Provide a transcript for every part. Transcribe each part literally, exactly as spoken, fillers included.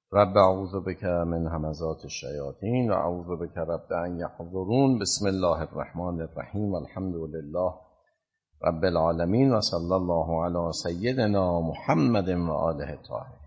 رب اعوذ بک من همزات الشیاطین و اعوذ بک رب ان یحضرون. بسم الله الرحمن الرحیم. الحمد لله رب العالمین و صلی الله علی سیدنا محمد و آله الطاهرین.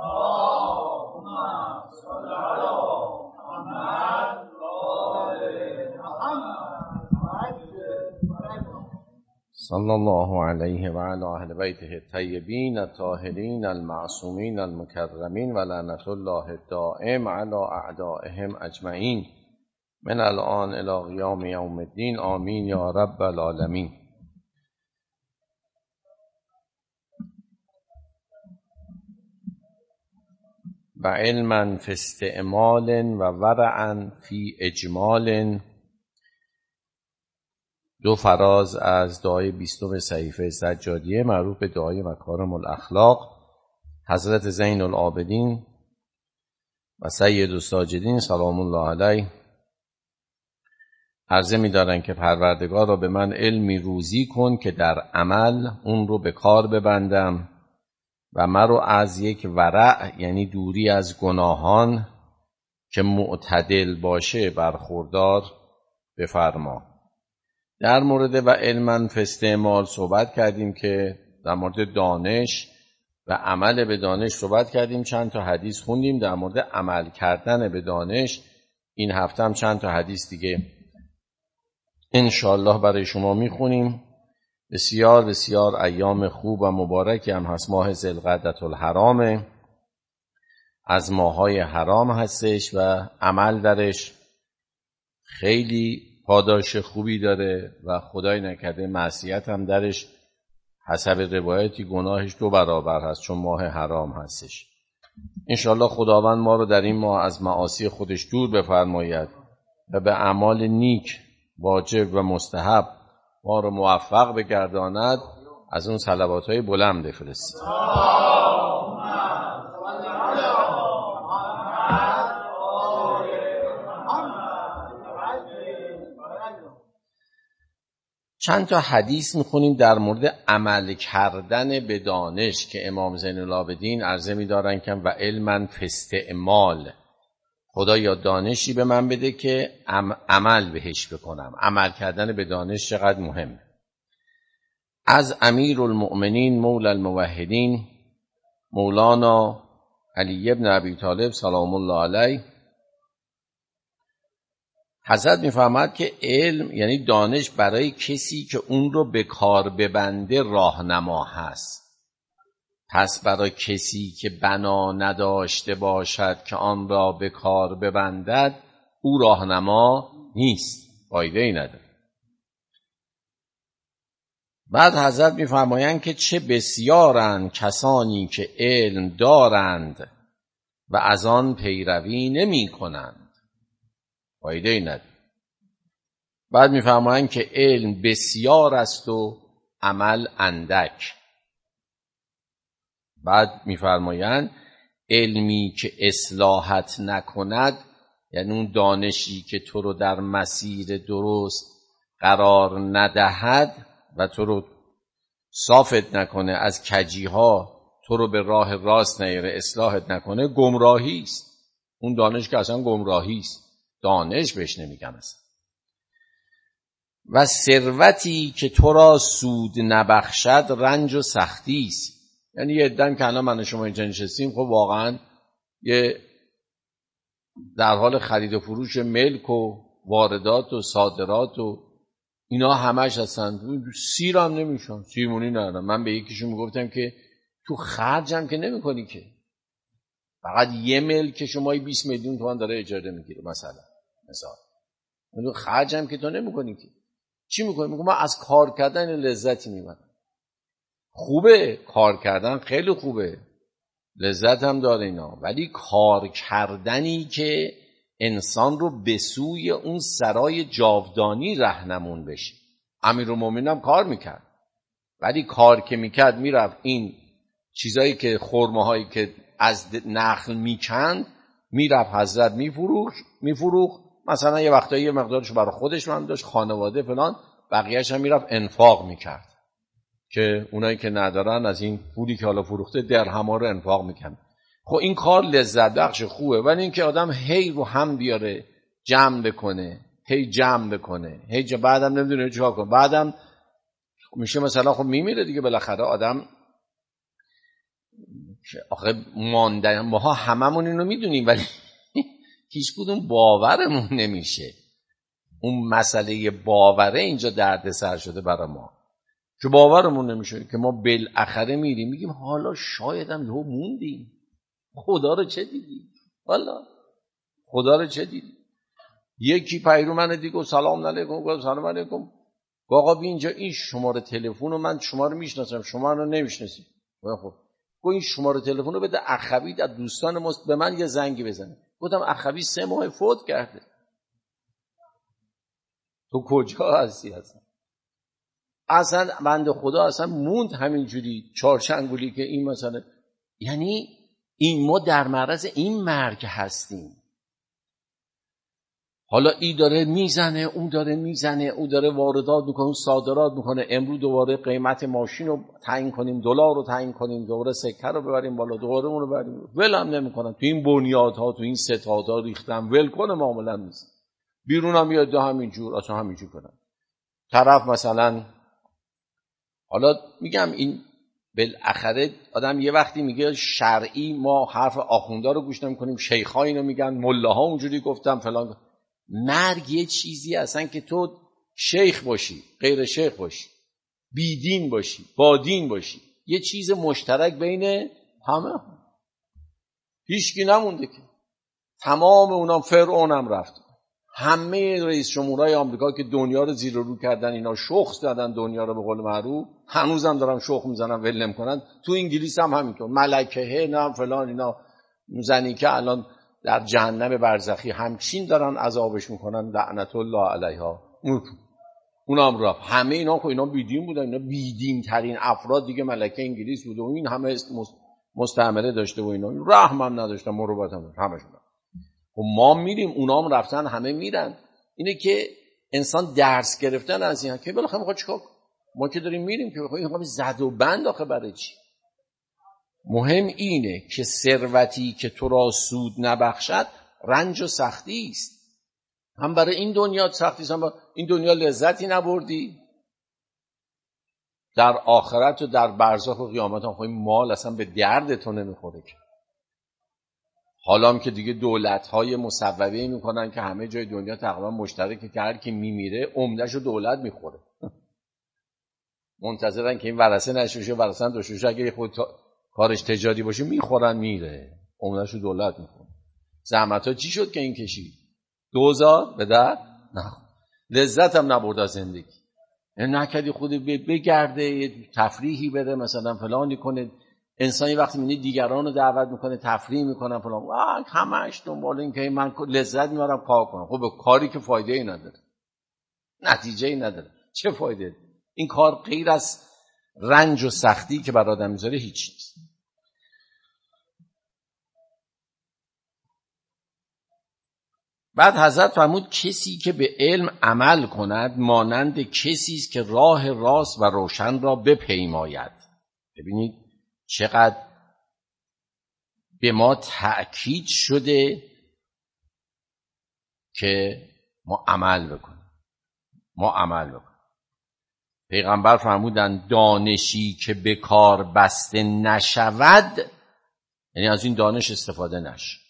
صلی الله علیه و علی اهل بیته الطیبین الطاهرین المعصومین المکرمین و لعنت الله الدائم علی اعدائهم اجمعین من الان الی قیام یوم الدین. آمین یا رب العالمین. و علما فی استعمال و ورعا فی اجمال. دو فراز از دعای بیستم صحیفه سجادیه معروف به دعای مکارم الاخلاق. حضرت زین العابدین و سید الساجدین سلام الله علیه عرضه می دارن که پروردگار را به من علمی روزی کن که در عمل اون رو به کار ببندم و من رو از یک ورع یعنی دوری از گناهان که معتدل باشه برخوردار بفرما. در مورد و علما فی استعمال صحبت کردیم که در مورد دانش و عمل به دانش صحبت کردیم. چند تا حدیث خوندیم در مورد عمل کردن به دانش. این هفته هم چند تا حدیث دیگه انشاءالله برای شما میخونیم. بسیار بسیار ایام خوب و مبارکی هم هست. ماه ذوالقعدة الحرام از ماهای حرام هستش و عمل درش خیلی پاداش خوبی داره و خدای نکرده معصیت هم درش حسب روایتی گناهش دو برابر هست چون ماه حرام هستش. انشاءالله خداوند ما رو در این ماه از معاصی خودش دور بفرماید و به اعمال نیک واجب و مستحب ما رو موفق بگرداند. از اون صلوات‌های بلند بفرستید. چند تا حدیث میخونیم در مورد عمل کردن به دانش که امام زین العابدین عرضه می‌دارن که و علما فی استعمال. خدا یا دانشی به من بده که عمل بهش بکنم. عمل کردن به دانش چقدر مهمه. از امیر المؤمنین مولا الموحدین مولانا علی ابن ابی طالب سلام الله علیه حضرت میفرماد که علم یعنی دانش برای کسی که اون رو به کار ببنده راهنما هست. پس برای کسی که بنا نداشته باشد که آن را به کار ببندد او راهنما نیست، فایده‌ای نداره. بعد حضرت میفرمایند که چه بسیارند کسانی که علم دارند و از آن پیروی نمی کنند، فایده‌ای نداره. بعد میفرمایند که علم بسیار است و عمل اندک. بعد میفرمایند علمی که اصلاحت نکند یعنی اون دانشی که تو رو در مسیر درست قرار ندهد و تو رو صافت نکنه، از کجیها تو رو به راه راست نیاره، اصلاحت نکنه، گمراهی است. اون دانش که اصلا گمراهی است، دانش بهش نمیگم اصلا. و ثروتی که تو را سود نبخشد رنج و سختی است. یعنی یه عده‌ام که الان من و شما اینجا نشستیم خب واقعا یه در حال خرید و فروش ملک و واردات و صادرات و اینا همش هستن. سیر هم نمیشن، سیرمونی ندارم. من به یکیشون میگفتم که تو خرجم که نمی کنی که، فقط یه ملک شما بیست میلیون تومان داره اجاره میگیره مثلا مثلا تو خرجم که تو نمی کنی که چی میکنی؟ میگم من از کار کردن لذتی میبرم. خوبه کار کردن، خیلی خوبه، لذت هم داره اینا، ولی کار کردنی که انسان رو به سوی اون سرای جاودانی رهنمون بشه. امیرالمومنین هم کار میکرد، ولی کار که میکرد میرفت این چیزایی که خرمه‌هایی که از نخل میکند میرفت حضرت میفروخت میفروخت مثلا یه وقتایی یه مقدارش برای خودش هم داشت، خانواده فلان، بقیه‌اش هم میرفت انفاق میکرد که اونایی که ندارن از این پولی که حالا فروخته درهم‌ها رو انفاق میکنن. خب این کار لذت بخش خوبه، ولی اینکه آدم هی رو هم بیاره، جمع بکنه، هی جمع بکنه، هی جمع، بعدم نمیدونه چیکار کنه، بعدم میشه مثلا خب میمیره دیگه بالاخره آدم. آخه ماندن ماها هممون اینو میدونیم ولی هیچ کدوم باورمون نمیشه. اون مسئله باوره اینجا دردسر شده برای ما که باورمون نمیشه که ما بالاخره میریم، میگیم حالا شایدم یهو موندیم، خدا رو چه دیدی؟ والا خدا رو چه دیدی؟ یکی پیرو من دیگه سلام علیکم، گفت سلام علیکم، آقا بی اینجا این شماره تلفن رو من شما رو میشناسم شما رو نمیشناسید. خب گفت این شماره تلفن رو بده اخوی از دوستان ما به من یه زنگی بزنه. گفتم اخوی سه ماه فوت کرده، تو کجا هستی اصلا؟ اصلا بنده خدا اصلا موند همینجوری چارچنگولی که این مثلا، یعنی این ما در معرض این مرگ هستیم. حالا این داره میزنه، اون داره میزنه، اون داره واردات میکنه، اون صادرات میکنه، امروز دوباره قیمت ماشین رو تعیین کنیم، دلار رو تعیین کنیم، دوباره سکه رو ببریم بالا، دوباره اون رو ببریم، ول هم نمیکنن. تو این بنیادها، تو این ستادها ریختم، ول کنه معامله نیست. بیرون هم میاد همینجور، اصلا همینجور کنن. طرف مثلا، حالا میگم این بالاخره آدم یه وقتی میگه شرعی ما حرف آخوندا رو گوش نمی‌کنیم، شیخ‌ها اینو میگن، ملاها اونجوری گفتم فلان. مرگ یه چیزی اصلا که تو شیخ باشی، غیر شیخ باشی، بیدین باشی، با دین باشی، یه چیز مشترک بین همه. هیچکی نمونده که تمام اونام، فرعون هم رفت، همه رئیس جمهورهای آمریکا که دنیا رو زیر و رو کردن، اینا شخص دادن دنیا رو به قول معروف، هنوزم دارن شخص میزنن ول نمیکنن. تو انگلیس هم همینطور، ملکه نه فلان اینا، زنی که الان در جهنم برزخی همچین دارن عذابش میکنن لعنت الله علیها، اونم رفت. همه اینا خب اینا بیدین بودن، اینا بیدین ترین افراد دیگه ملکه انگلیس بود و این همه مستعمره داشته و اینا رحم هم نداشتن، مروت هم داشتن همشون. و ما میریم، اونا هم رفتن، همه میرن. اینه که انسان درس گرفتن از این که بالاخره میخواد چیکار کنه. ما که داریم میریم که بخوایم زد و بند آخه برای چی؟ مهم اینه که ثروتی که تو را سود نبخشد رنج و سختی است. هم برای این دنیا سختی است، هم برای این دنیا لذتی نبردی، در آخرت و در برزخ و قیامت هم خواهی مال اصلا به درد تو نمیخوره که. حالا هم که دیگه دولت‌های مصوبه میکنن که همه جای دنیا تقریبا مشترکه که هر کی میمیره عمده‌شو دولت میخوره. منتظرن که این ورثه نشه، ورثه دوشوشه اگه خود کارش تجاری باشه میخورن میره، عمده‌شو دولت میخوره. زحمت‌ها چی شد که این کشید؟ دوزار به درد نخور. لذت هم نبرد از زندگی. یعنی نکردی خود بگرده تفریحی بده مثلا فلانی کنه. انسانی وقتی میبینی دیگران رو دعوت میکنه تفریح میکنن فلان، واه همش دنبال این که من لذت میبرم کار کنم. خب کاری که فایده ای نداره، نتیجه ای نداره، چه فایده؟ این کار غیر از رنج و سختی که بر آدم میذاره هیچ نیست. بعد حضرت فرمود کسی که به علم عمل کند مانند کسی است که راه راست و روشن را بپیماید. ببینید چقدر به ما تأکید شده که ما عمل بکنیم، ما عمل بکنیم. پیغمبر فرمودند دانشی که به کار بسته نشود، یعنی از این دانش استفاده نشه،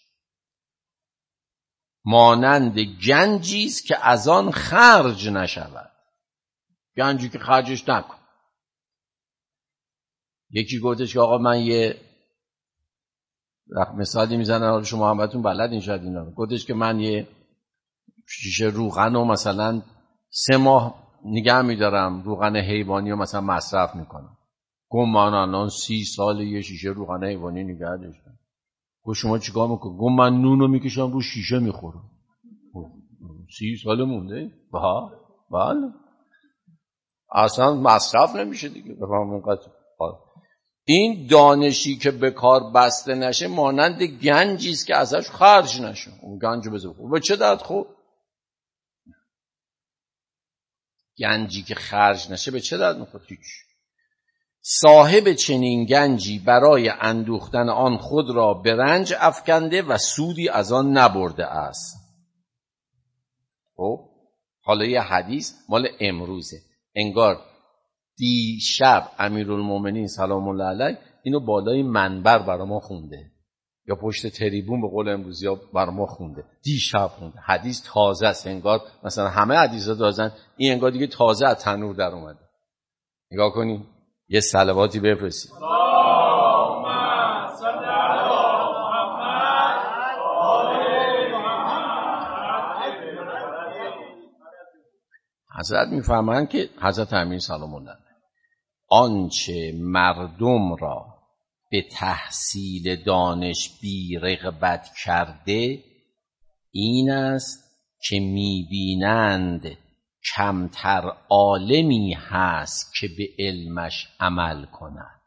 مانند گنجی است که از آن خرج نشود. گنجی که خرجش نکن. یکی گفتش که آقا من یه مثالی میزنم شما همتون بلد این شاید اینا، گفتش که من یه شیشه روغن رو مثلا سه ماه نگه میدارم، روغن حیوانی رو مثلا مصرف میکنم. گفت من الان سی سال یه شیشه روغن حیوانی نگه داشتم. گفت شما چیکار میکنی؟ گفت من نون رو میکشم رو شیشه میخورم. سی سال مونده؟ با بله اصلا مصرف نمیشه دیگه. بفهم این دانشی که به کار بسته نشه مانند گنجی است که ازش خرج نشه. اون گنجو بذار به چه درد خورد؟ گنجی که خرج نشه به چه درد میخوره؟ هیچ. صاحب چنین گنجی برای اندوختن آن خود را به رنج افکنده و سودی از آن نبرده است. خب حالا یه حدیث مال امروزه، انگار دیشب امیرالمومنین سلام الله علیه اینو بالای منبر برا ما خونده یا پشت تریبون به قول امروزی ها برا ما خونده، دیشب خونده. حدیث تازه است، انگار مثلا همه حدیث ها تازن، این انگار دیگه تازه از تنور در اومده. نگاه کنیم یه صلواتی بفرستید. حضرت میفرمایند که حضرت امیر سلام الله علیه آنچه مردم را به تحصیل دانش بی رغبت کرده این است که میبینند کمتر عالمی هست که به علمش عمل کند.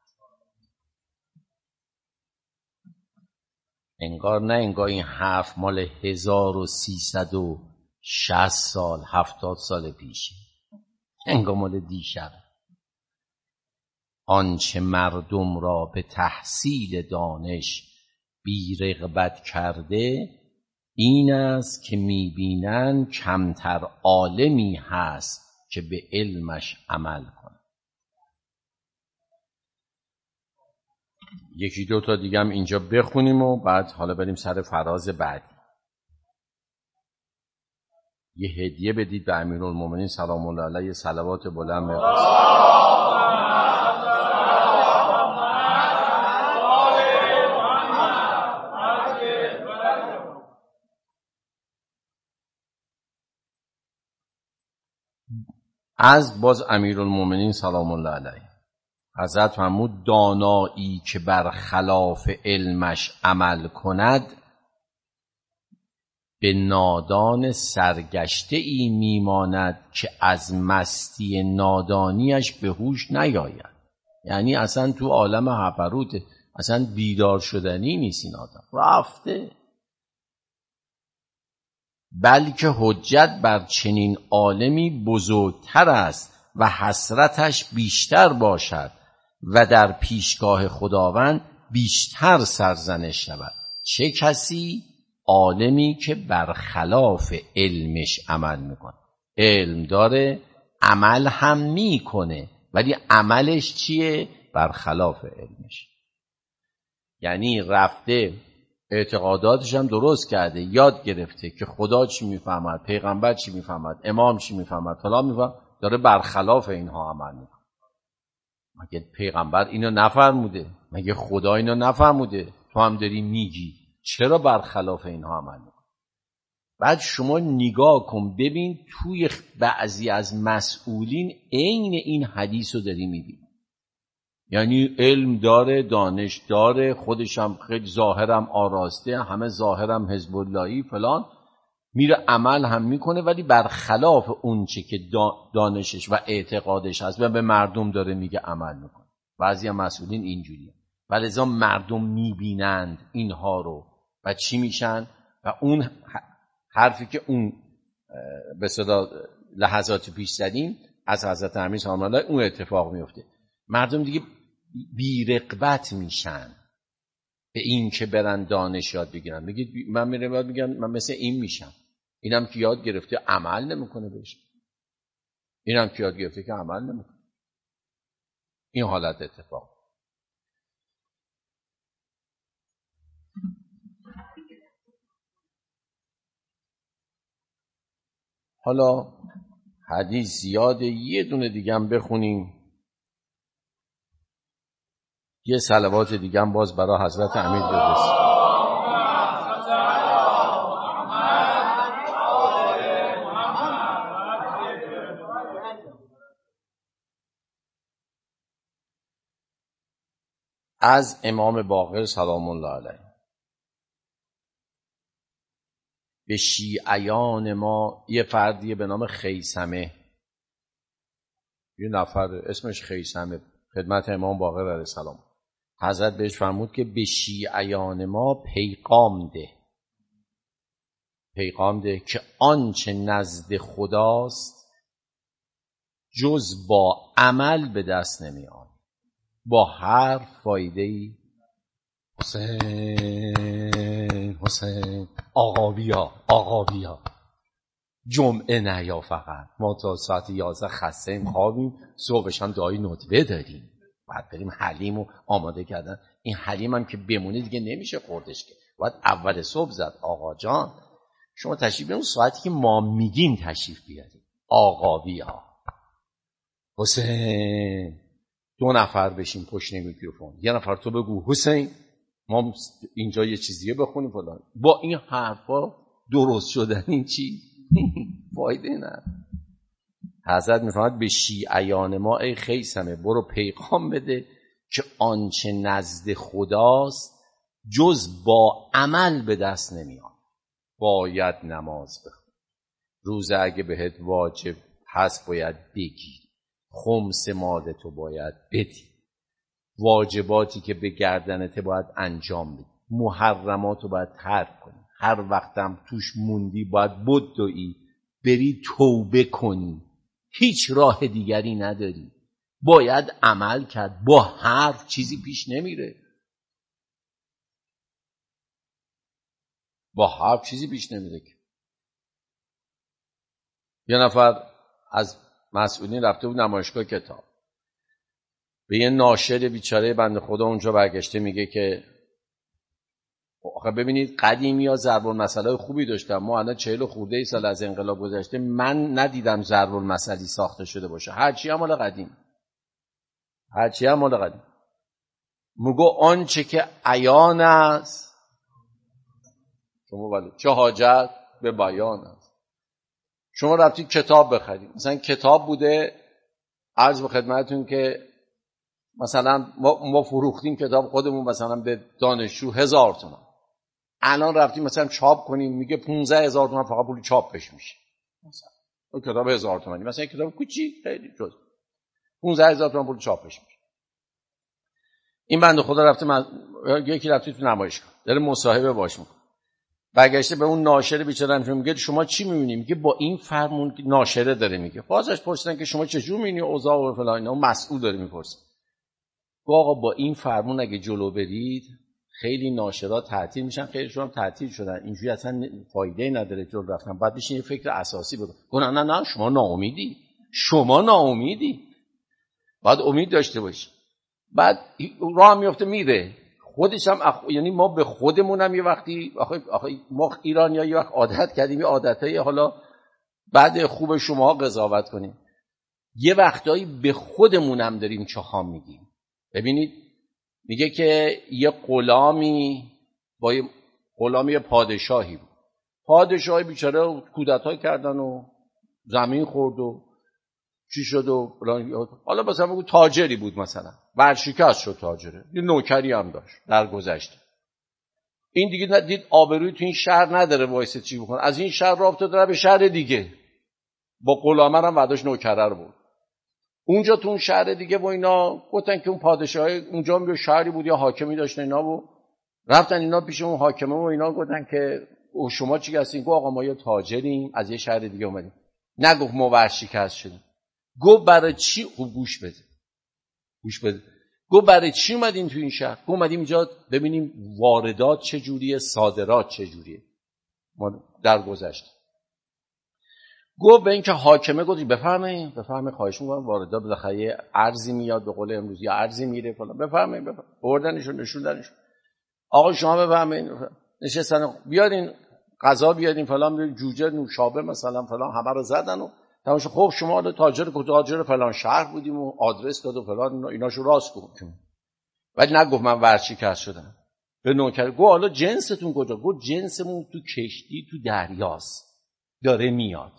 انگار نه انگار این حرف مال هزار و سیصد و شصت سال هفتاد سال پیشه، انگار مال دیشب. آنچه مردم را به تحصیل دانش بی رغبت کرده این است که میبینن کمتر عالمی هست که به علمش عمل کنه. یکی دو تا دیگه هم اینجا بخونیم و بعد حالا بریم سر فراز بعدی. یه هدیه بدید به امیرالمومنین سلام الله علیه، صلوات بلند بفرستید. از باز امیرالمومنین سلام الله علیه حضرت فرمود دانایی که بر خلاف علمش عمل کند به نادان سرگشته ای میماند که از مستی نادانیش به هوش نیاید. یعنی اصلا تو عالم هپروته، اصلا بیدار شدنی نیست این آدم، رفته. بلکه حجت بر چنین عالمی بزرگتر است و حسرتش بیشتر باشد و در پیشگاه خداوند بیشتر سرزنش شود. چه کسی؟ عالمی که برخلاف علمش عمل میکنه. علم داره، عمل هم میکنه، ولی عملش چیه؟ برخلاف علمش. یعنی رفته اعتقاداتش هم درست کرده، یاد گرفته که خدا چی میفهمد، پیغمبر چی میفهمد، امام چی میفهمد، فلان میفهمد، داره برخلاف اینها عمل میکنه. مگه پیغمبر اینو نفرموده؟ مگه خدا اینو نفرموده؟ تو هم داری میگی چرا برخلاف اینها عمل میکنه؟ بعد شما نگاه کن ببین توی بعضی از مسئولین عین این حدیث رو داری میبینی. یعنی علم داره، دانش داره، خودش هم خیلی ظاهرم آراسته، همه ظاهرم حزب اللهی فلان، میره عمل هم میکنه ولی برخلاف اون چه که دانشش و اعتقادش هست و به مردم داره میگه عمل میکنه. بعضی از مسئولین اینجوریه. ولذا مردم میبینند اینها رو و چی میشن؟ و اون حرفی که اون به صدا لحظات پیش زدیم از حضرت امیر سلام الله علیه اون اتفاق میفته. مردم دیگه بی‌رغبت میشن به این که برن دانش یاد بگیرن. میگید من میرم یاد میگم من مثل این میشم. اینم که یاد گرفته عمل نمیکنه بهش. اینم که یاد گرفته که عمل نمیکنه. این حالت اتفاق. حالا حدیث زیاده، یه دونه دیگه هم بخونیم. یه صلوات دیگه هم باز برای حضرت امیر بفرستید. از امام باقر سلام الله علیه به شیعیان ما یه فردیه به نام خیثمه، یه نفر اسمش خیثمه، خدمت امام باقر علیه السلام حضرت بهش فرمود که به شیعیان ما پیغام ده پیغام ده که آنچه نزد خداست جز با عمل به دست نمی آید. با هر فایده‌ای حسین حسین آقا بیا آقا بیا، جمعه نیا فقط، ما تا ساعت یازده خسته‌ایم خوابیم، صبحش هم دعای ندبه داریم، باید بریم حلیم رو آماده کردن. این حلیم هم که بمونه دیگه نمیشه خوردش که، باید اول صبح زد. آقا جان شما تشریف بیارین ساعتی که ما میگیم تشریف بیارین. آقا بیا حسین، دو نفر بشین پشت میکروفون، یه نفر تو بگو حسین ما اینجا یه چیزیه بخونیم فلان. با این حرفا درست شدن این چی فایده نه. حضرت میفرماد به شیعیان ما ای خیثمه برو پیغام بده که آنچه نزد خداست جز با عمل به دست نمیاد. باید نماز بخون، روزه اگه بهت واجب هست باید بگیری، خمس مالتو باید بدی، واجباتی که به گردنت باید انجام بدی، محرماتو باید ترک کنی، هر وقتم توش موندی باید بدوی بری توبه کنی، هیچ راه دیگری نداری، باید عمل کرد. با حرف چیزی پیش نمیره، با حرف چیزی پیش نمیره. یه نفر از مسئولین رفته بود نمایشگاه کتاب، به یه ناشر بیچاره بنده خدا اونجا برگشته میگه که آخه ببینید قدیمی ها ضرب المثل خوبی داشتن، ما الان چهل خورده ای سال از انقلاب گذشته من ندیدم ضرب المثلی ساخته شده باشه، هرچی هم مال قدیم، هرچی هم مال قدیم. میگو آنچه که عیان است شما ولی چه حاجت به بیان است. شما رفتید کتاب بخرید، مثلا کتاب بوده عرض به خدمتتون که مثلا ما, ما فروختیم کتاب خودمون مثلا به دانشجو هزار تومان، الان رفتیم مثلا چاپ کنیم میگه پونزده هزار تومان فقط پول چاپش میشه، مثلا اون کتاب هزار تومانی، مثلا کتاب کوچیک خیلی جز پونزده هزار تومان پول چاپش میشه. این بنده خدا رفته من... یکی رفته تو نمایشگاه داره مصاحبه باش میکنه، برگشته به اون ناشر بیچاره میگه شما چی میبینی؟ میگه با این فرمون ناشره داره میگه. بازش پرسیدن که شما چجور میبینی اوضاع و فلان اینا، اون مسئول داره میپرسه. آقا با این فرمون اگه جلو برید خیلی ناشرات تعطیل میشن، خیلیشون هم تعطیل شدن، اینجوری اصلا فایده نداره جلو رفتن، بعد بشین یه فکر اساسی بکن. گفتن نه نه شما ناامیدی، شما ناامیدی، باید امید داشته باشی. بعد راه میفته میره خودش هم اخ... یعنی ما به خودمون هم یه وقتی آخه, آخه ما ایرانی‌ها یه وقت عادت کردیم یه عادتایی، حالا بعد خوب شما قضاوت کنیم، یه وقتایی به خودمون هم داریم چخام میگیم. ببینید میگه که یه غلامی با یه غلامی پادشاهی بود، پادشاهی بیچاره کودتا کردن و زمین خورد و چی شد و حالا مثلا بگو تاجری بود، مثلا ورشکست شد تاجره، یه نوکری هم داشت در گذشته. این دیگه ندید آبروی تو این شهر نداره وایسه چی بکنه، از این شهر رابطه داره به شهر دیگه، با غلامه هم بعدش نوکره رو بود اونجا تو اون شهر دیگه. و اینا گفتن که اون پادشاه اونجا هم یه شهری بود یا حاکمی داشتن اینا، و رفتن اینا پیش اون حاکمه و اینا گفتن که او شما چی هستین؟ گفت آقا ما یه تاجریم از یه شهر دیگه اومدیم. نگفت ما ورشکست شدیم، گفت برای چی؟ خوب گوش بده گوش بده گفت برای چی اومدیم تو این شهر؟ گفت اومدیم اینجا ببینیم واردات چجوریه صادرات چجوریه ما در گذشته. گفت به این که حاکمه گفت بفرمایید بفرمایید خواهش می‌کنم، واردات بالاخره یه ارزی میاد به قول امروز یا ارزی میره فلان، بفرمایید بفرمایید. بردنشون نشوندنشون، آقا شما بفرمایید نشستن بیارین غذا بیارین فلان، بیارین جوجه نوشابه مثلا فلان، همه رو زدن و تماشا. خب شما تاجر تاجر فلان شهر بودیم و آدرس داد و فلان، ایناشو راست گفت، ولی نگفت من ورشکست شدم. به نوکر گفت حالا جنستون کجا؟ گفت جنسمون تو کشتی تو دریاست داره میاد.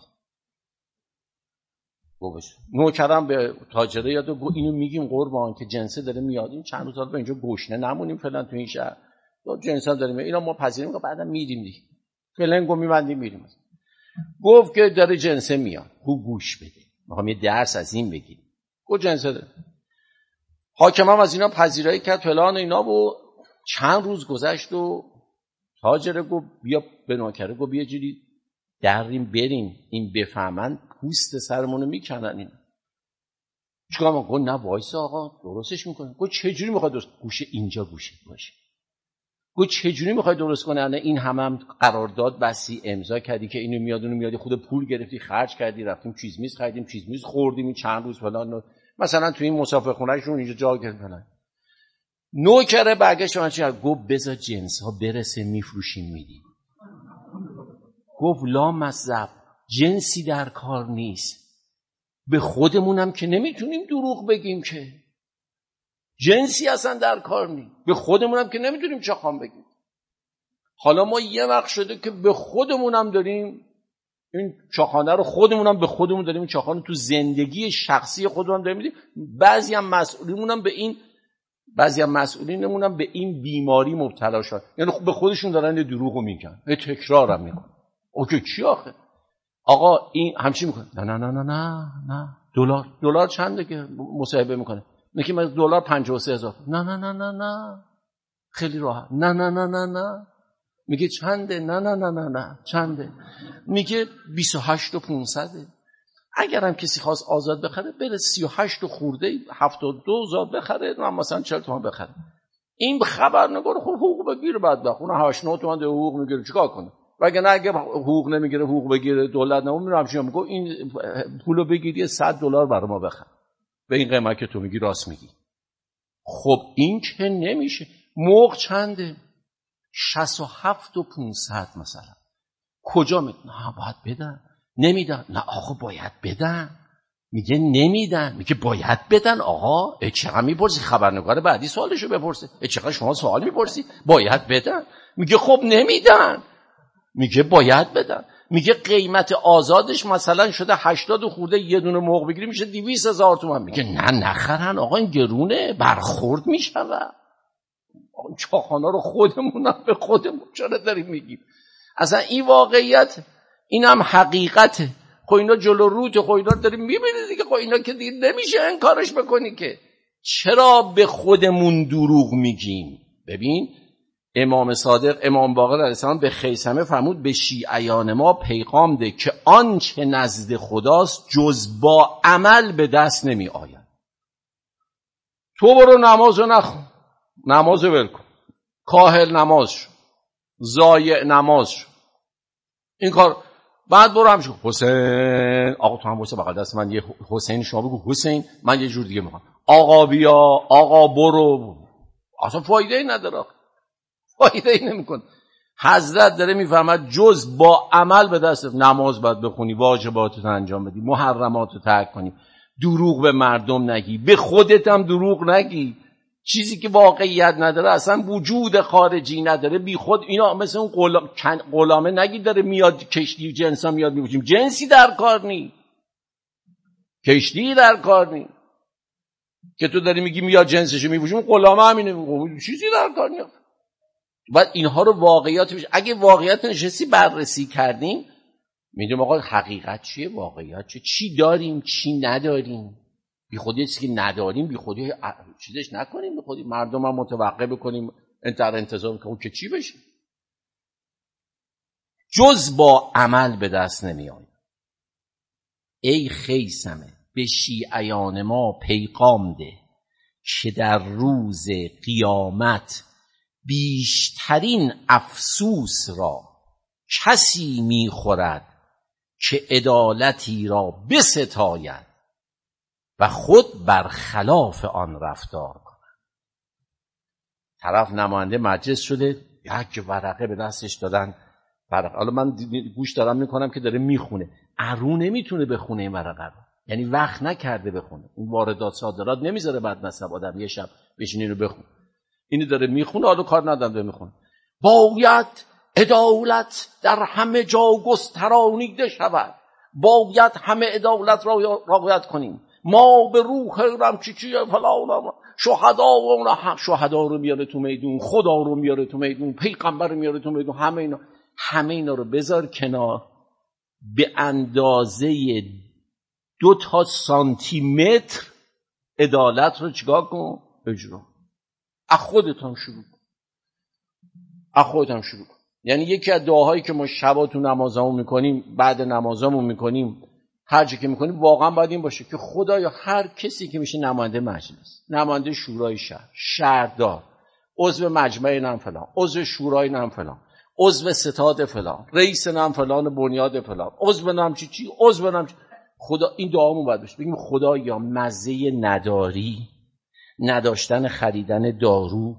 گفتش نوکرم به تاجره یاد گفت اینو میگیم قربان که جنسه داره میاد، این چند روز بعد اینجا گشنه نمونیم فلان تو این شهر، تو جنسا داره میاد، اینا ما پذیریم که بعدا میدیم دیگه فلان گم میبندیم میریم. گفت که داره جنسه میاد، خوب گوش بده میخوام یه درس از این بگیریم. گفت جنسه داره. حاکم هم از اینا پذیرایی کرد فلان اینا، و چند روز گذشت و تاجره گفت بیا به نوکره گفت بیا جوری دریم بریم این بفهمن پوست سرمونو میکنن این. چیکار ما؟ گفت نه وایس آقا درستش میکنه. گفت چه جوری میخواد درست؟ گوشه اینجا گوشه باشه. گفت چه جوری میخوای درست کنه؟ الان این هم هم قرارداد بسی امضا کردی که اینو میاد اونو میاد، خود پول گرفتی خرج کردی، رفتیم چیز میز خریدیم، چیز میز خوردیم این چند روز فلان، مثلا تو این مسافرخونهشون اینجا جا گرفت فلان. نوکره برگشت من چی گفت بذار جنس ها برسه میفروشیم میدیم. گفت لا مصب جنسی در کار نیست، به خودمونم که نمیتونیم دروغ بگیم که جنسی اصلا در کار نیست، به خودمونم که نمیتونیم چاخان بگیم. حالا ما یه وقت شده که به خودمونم داریم این چاخانه رو، خودمونم به خودمون داریم این چاخانه تو زندگی شخصی خودمون داریم میدیم. بعضی هم مسئولینمونم به این بعضی هم مسئولینمونم به این بیماری مبتلا شدن، یعنی به خودشون دارن دروغو میگن، تکرارم میکنن. اوکی چی آخه؟ آقا این همچی میکنه، نه نه نه نه نه نه دلار دلار چنده که مصاحبه میکنه؟ میگه من دلار پنجاه و سه هزار. نه نه نه نه نه خیلی راحت. نه نه نه نه نه میگه چنده؟ نه نه نه نه نه چنده؟ میگه بیست و هشت و پانصد. اگرم کسی خواست آزاد بخره بره سی و هشت و خورده هفتاد و دو هزار بخره، نه مثلا چهل تومن بخره. این خبرنگار خب حقوق بگیره، بدبخت اون هشت نه تومن حقوق میگیره، چیکار کنه؟ وگرنه اگه حقوق نمیگیره، حقوق بگیره دولت نمیره، همش میگه این پولو بگیری صد دلار برای ما بخر به این قیمت که تو میگی، راست میگی. خب این که نمیشه. موقع چنده؟ شصت و هفت و پانصد مثلا. کجا می؟ نه باید بدن. نمیدن. نه آقا باید بدن. میگه نمیدن. میگه باید بدن. آقا چقدر میپرسی؟ خبرنگار بعدی سوالشو بپرسه. چقدر شما سوال میپرسی؟ باید بدن. میگه خب نمیدن. میگه باید بدن. میگه قیمت آزادش مثلا شده هشتاد خورده، یه دونه مرغ بگیری میشه دویست هزار تومان. میگه نه نخرن آقا این گرونه، برخورد میشوه. چاخانا رو خودمونم به خودمون چرا داریم میگیم؟ اصلا این واقعیت، اینم حقیقته. خب اینا جلو روت، خب اینا داریم میبینید دیگه، خب اینا که دیگه نمیشه انکارش بکنی که. چرا به خودمون دروغ میگیم؟ ببین امام صادق امام باقر علیه السلام به خیثمه فرمود به شیعیان ما پیغام ده که آنچه نزد خداست جز با عمل به دست نمی آید. تو برو نمازو نخون، نمازو ول کن، کاهل نماز شو، ضایع نماز شو، این کار بعد برو همشو حسین آقا تو هم واسه بغل دست من یه حسین شما بگو حسین، من یه جور دیگه میخوام. آقا بیا، آقا برو، اصلا فایده ای نداره، فایده ای نمیکنه. حضرت داره میفهمد جز با عمل به دست. نماز باید بخونی، واجباتت انجام بدی، محرماتو ترک کنی، دروغ به مردم نگی، به خودت هم دروغ نگی. چیزی که واقعیت نداره اصلا وجود خارجی نداره، بی خود اینا مثل اون غلام غلامه نگی داره میاد کشتی جنسا میاد میپوشیم، جنسی در کار نی، کشتی در کار نی که تو داری میگی میاد جنسشو میپوشیم، غلامه همینه، چیزی در کار نی. بعد اینها رو واقعیات میشه. اگه واقعیت نشستی بررسی کردیم میدونیم آقا حقیقت چیه، واقعیت چیه، چی داریم چی نداریم. بی خودی چیزی که نداریم بی خودی چیزش نکنیم، بی خودی مردم هم متوقع بکنیم انتظار انتظار کنیم که چی بشه. جز با عمل به دست نمی آید. ای خیثمه به شیعیان ما پیغام ده که در روز قیامت بیشترین افسوس را کسی میخورد که عدالتی را بستاید و خود برخلاف آن رفتار کند. طرف نماینده مجلس شده، یک ورقه به دستش دادن، ورقه. حالا من گوش دارم میکنم که داره میخونه، ارو نمیتونه بخونه این ورقه رو، یعنی وقت نکرده بخونه. این واردات صادرات نمیذاره بعد نصب آدم یه شب بشین اینو بخونه. اینو داره میخونه، حالا کار ندارم داره میخونه. باید عدالت در همه جا گسترانیده شود، باید همه عدالت را رعایت کنیم، ما به روح رمچیچی فلان شهدا و شهدا رو میاره تو میدون، خدا رو میاره تو میدون، پیغمبر رو میاره تو میدون، همه اینا همه اینا رو بذار کنار. به اندازه دو تا سانتی متر عدالت رو چیکار کن؟ اجرا. از خودت هم شروع کن، از خودت هم شروع کن. یعنی یکی از دعاهایی که ما شبا تو نمازامون میکنیم، بعد نمازامون میکنیم، هر چی که میکنی واقعا باید این باشه که خدایا هر کسی که میشه نماینده مجلس، نماینده شورای شهر، شهردار، عضو مجمع نام فلان، عضو شورای نام فلان، عضو ستاد فلان، رئیس نام فلان بنیاد فلان، عضو نام چی چی، عضو نام چی. خدا این دعامون باید بشه، بگیم خدایا مزه نداری، نداشتن خریدن دارو،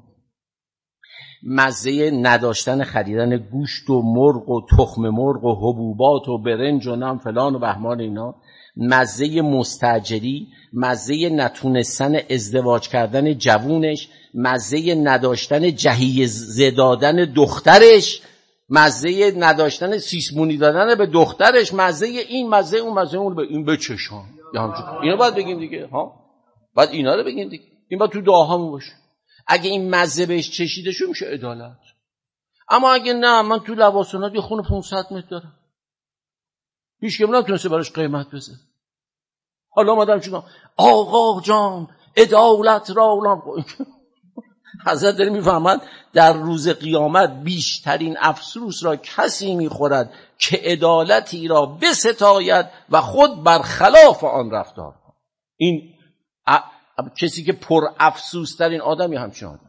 مزه نداشتن خریدن گوشت و مرغ و تخم مرغ و حبوبات و برنج و نم فلان و بهمان اینا، مزه مستاجری، مزه نتونستن ازدواج کردن جوونش، مزه نداشتن جهیزه دادن دخترش، مزه نداشتن سیسمونی دادن به دخترش، مزه این مزه اون مزه اون، به این بچشان. اینا باید بگیم دیگه ها، باید اینا رو بگیم دیگه، این باید تو دعاهامون باشه. اگه این مزه بهش چشیده شو میشه عدالت. اما اگه نه، من تو لواسونات یه خونه پانصد متر دارم، هیچ که نتونسته براش قیمت بزنه، حالا اومدم چیکار؟ آقا جان عدالت را حضرت داره میفهمد در روز قیامت بیشترین افسوس را کسی میخورد که عدالتی را بستاید و خود برخلاف آن رفتار کند. این ا... کسی که پر افسوس ترین آدمی همچین آدم،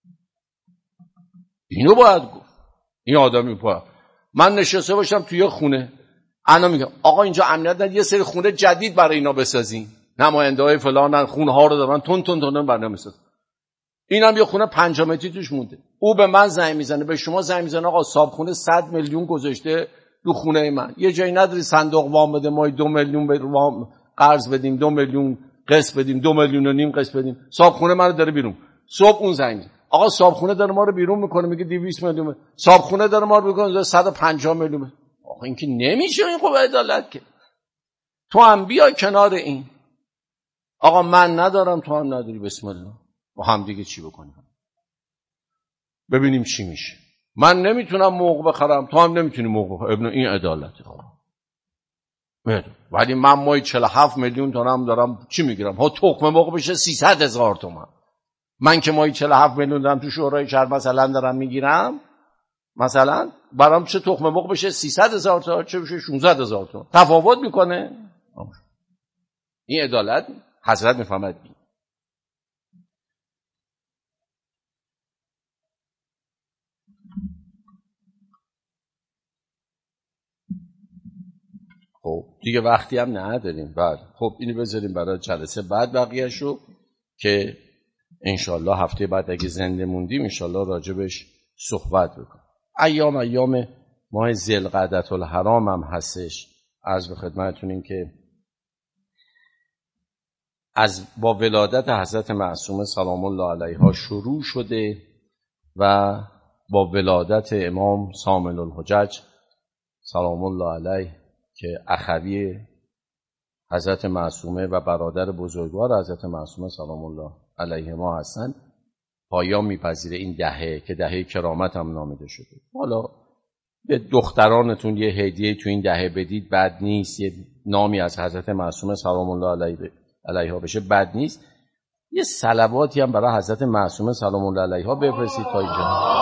اینو باید گفت. این آدمی باید، من نشسته باشم توی یه خونه، انا میگم آقا اینجا امنیت نداره، یه سری خونه جدید برای اینا بسازین، نماینده های فلان خونه ها رو دارن تون تون تون برنامه میسازن، اینم یه خونه پنج متری توش مونده. او به من زنگ میزنه، به شما زنگ میزنه، آقا صاحب خونه صد میلیون گذاشته رو خونه من، یه جایی نداری صندوق وام بده، ما دو میلیون به وام قرض بدیم، دو میلیون قسط بدیم، دو میلیون و نیم قسط بدیم، صاحب خونه منو داره بیرون. صبح اون زنگ میزنه، آقا صاحب خونه داره ما رو بیرون میکنه، میگه دویست میلیون، صاحب خونه داره ما رو میکنه صد و پنجاه میلیون. آقا این که نمیشه، این خب عدالت که. تو هم بیا کنار این، آقا من ندارم تو هم نداری، بسم الله با هم دیگه چی بکنیم، ببینیم چی میشه. من نمیتونم مرغ بخرم، تو هم نمیتونی مرغ بخری، ابن این عدالته. ولی من مای چهل و هفت میلیون تومن دارم، چی میگیرم؟ ها تخم مرغ بشه سیصد هزار تومان، من که مای چهل و هفت میلیون دارم تو شورای شهر مثلا دارم میگیرم، مثلا برام چه تخم مرغ بشه سیصد هزار تومان، چه بشه شانزده هزار تومان، تفاوت میکنه. این عدالت حضرت میفهمد. خب دیگه وقتی هم نداریم. بعد خب اینو بذاریم برای جلسه بعد بقیه‌شو که انشالله هفته بعد اگه زنده موندیم انشالله راجبش صحبت بکنیم. ایام ایام ماه ذوالقعدة الحرام هم هستش. عرض به خدمتتون که از با ولادت حضرت معصومه سلام الله علیها شروع شده و با ولادت امام صامل الحجج سلام الله علیه که اخوی حضرت معصومه و برادر بزرگوار حضرت معصومه سلام الله علیه ما هستند، پایان میپذیره این دهه که دهه کرامت هم نامیده شده. حالا به دخترانتون یه هدیه تو این دهه بدید بد نیست، یه نامی از حضرت معصومه سلام الله علیه علیها بشه بد نیست. یه صلواتی هم برای حضرت معصومه سلام الله علیها بفرستید تا اینجا.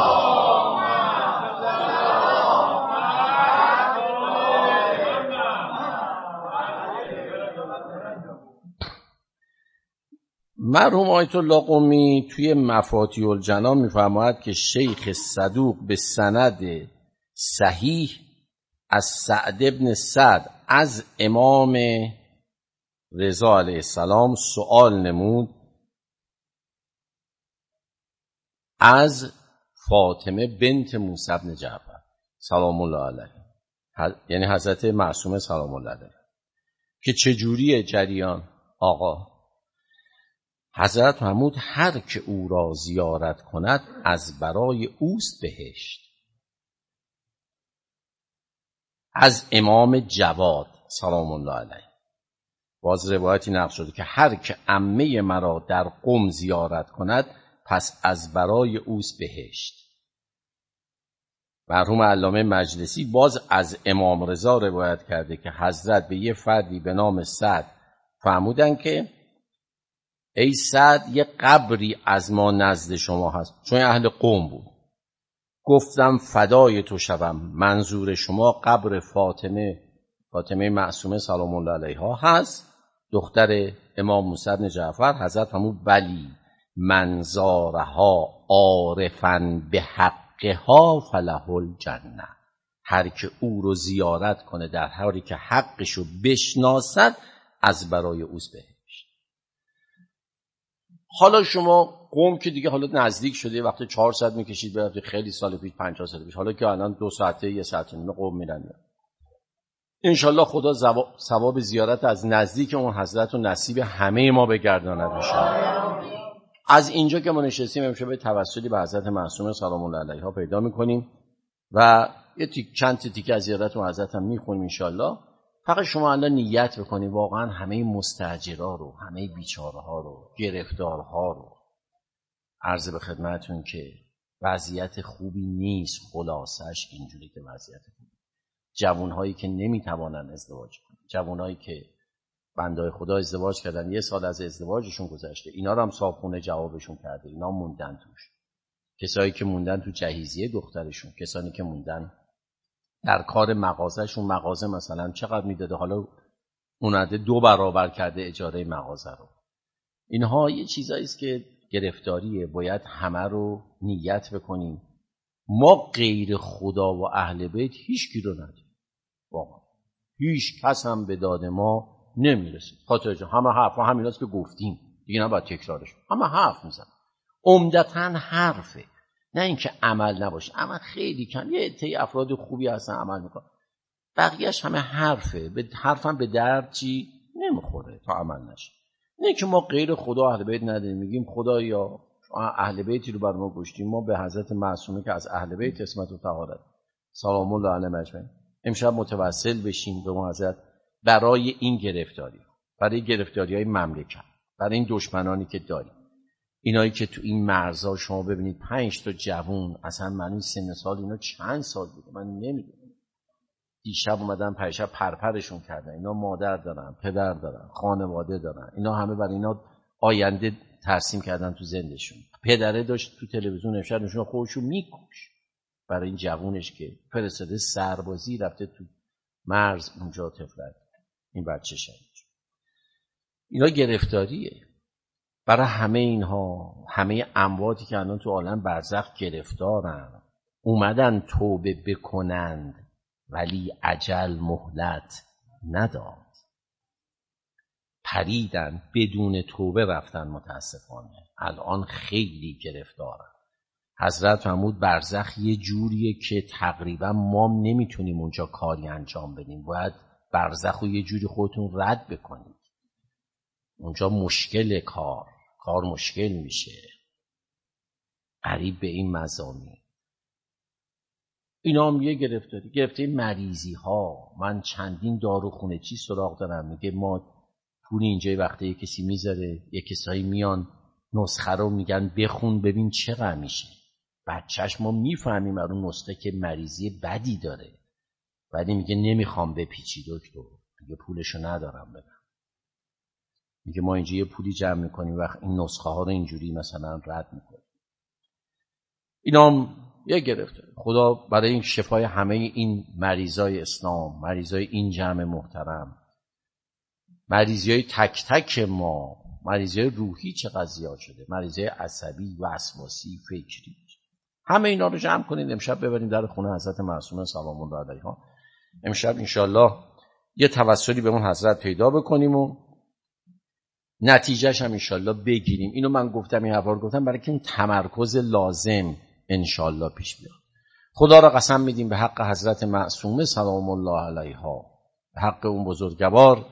مرحوم آیت الله قمی توی مفاتیح الجنان میفرماید که شیخ صدوق به سند صحیح از سعد ابن سعد از امام رضا علیه السلام سوال نمود از فاطمه بنت موسی بن جعفر سلام الله علیه، یعنی حضرت معصومه سلام الله علیه، که چجوریه جریان آقا؟ حضرت محمود هر که او را زیارت کند از برای اوست بهشت. از امام جواد سلام الله علیه باز روایتی نقل شده که هر که عمه مرا در قم زیارت کند پس از برای اوست بهشت. مرحوم علامه مجلسی باز از امام رضا روایت کرده که حضرت به یه فردی به نام سعد فرمودن که ای سعد یه قبری از ما نزد شما هست، چون اهل قم بود. گفتم فدای تو شوم، منظور شما قبر فاطمه فاطمه معصومه سلام الله علیها هست، دختر امام موسی بن جعفر، حضرت همون ولی من زارها عارفا به حقها فله الجنه، هر که او رو زیارت کنه در حالی که حقشو بشناسد از برای اوست بهشت. حالا شما قوم که دیگه حالا نزدیک شده، وقتی چهار ساعت میکشید برای خیلی سال پیش، پنجاه سال پیش، حالا که الان دو ساعته یه ساعت نیمه قوم میرن. انشالله خدا ثواب زیارت از نزدیک اون حضرت و نصیب همه ما بگرداند انشالله. از اینجا که ما نشستیم امشب توسلی به حضرت معصومه سلام الله علیها پیدا میکنیم و یه تیک چند تیکه از زیارت و حضرت هم میخونیم انشالله. فقط شما الان نیت بکنید واقعا همه مستاجرها رو، همه بیچاره‌ها رو، گرفتارها رو، عرض به خدمتتون که وضعیت خوبی نیست. خلاصش اینجوری که وضعیت خوبی، جوانهایی که نمیتوانن ازدواج کنن، جوانهایی که بندای خدا ازدواج کردن، یه سال از ازدواجشون گذشته، اینا رو هم صاحبخونه جوابشون کرده، اینا موندن توش. کسایی که موندن تو جهیزیه دخترشون، کسانی که موندن در کار مغازهشون، مغازه مثلا چقدر میداده، حالا اونده دو برابر کرده اجاره مغازه رو. اینها یه چیزایی است که گرفتاریه، باید همه رو نیت بکنیم. ما غیر خدا و اهل بیت هیچ کی رو نداریم، واقعا هیچ کس هم به داد ما نمیرسه. خاطر جان همه حرف و همیناست که گفتیم دیگه، نباید تکرارش، همه حرف میزن، عمدتاً حرفه، نه اینکه عمل نباشه. عمل خیلی کم، یه عده افراد خوبی هستن عمل میکنن، بقیهش همه حرفه. به حرفم به درد چی نمیخوره تا عمل نشه. نه که ما غیر خدا اهل بیت نداریم، میگیم خدا یا اهل بیتی رو بر ما گشتیم. ما به حضرت معصومه که از اهل بیت اسمت و طهارت سلام الله علیهم اجمعین امشب متوسل بشیم به حضرت برای این گرفتاری، برای گرفتاری های مملکت، برای این دشمنانی که داریم، اینایی که تو این مرزا شما ببینید پنج تا جوون، اصلا منوی سن سال اینا چند سال بوده من نمیدونم، دیشب اومدن پریشب پرپرشون کردن. اینا مادر دارن، پدر دارن، خانواده دارن، اینا همه برای اینا آینده ترسیم کردن تو زندشون. پدره داشت تو تلویزیون امشب نشون خودشو میکش برای این جوونش که فرستاده سربازی رفته تو مرز اونجا تفلت این بچه شد. اینا گرفتاریه برای همه اینها. همه امواتی که الان تو عالم برزخ گرفتارن، اومدن توبه بکنند ولی اجل مهلت نداد، پریدن بدون توبه رفتن. متاسفانه الان خیلی گرفتارن. حضرت فرمود برزخ یه جوریه که تقریبا ما نمیتونیم اونجا کاری انجام بدیم، باید برزخ رو یه جوری خودتون رد بکنید. اونجا مشکل کار کار مشکل میشه، قریب به این مضامین. اینا هم یه گرفتاری، گرفته مریضی ها. من چندین داروخونه چی سراغ دارم، میگه ما پول اینجای وقته یه کسی میذاره، یه کسایی میان نسخه رو میگن بخون ببین چقدر میشه. بچهش ما میفهمیم اون نسخه که مریضی بدی داره، ولی میگه نمیخوام بپیچی دکتر، میگه پولشو ندارم بدم. میگه ما اینجا یه پولی جمع میکنیم وقت این نسخه ها رو اینجوری مثلا رد میکنیم. اینا هم یه گرفته. خدا برای این شفای همه این مریضای اسلام، مریضای این جمع محترم، مریضای تک تک ما، مریضای روحی چقدر زیاد شده، مریضای عصبی، وسواسی، فکری، همه اینا رو جمع کنید امشب ببریم در خونه حضرت معصومه سلام الله علیها. امشب انشالله یه توسلی به اون حضرت پیدا بکنیم و نتیجهش هم انشالله بگیریم. اینو من گفتم، این حرفا رو گفتم برای که این تمرکز لازم انشالله پیش بیاد. خدا را قسم میدیم به حق حضرت معصومه سلام الله علیها، به حق اون بزرگوار،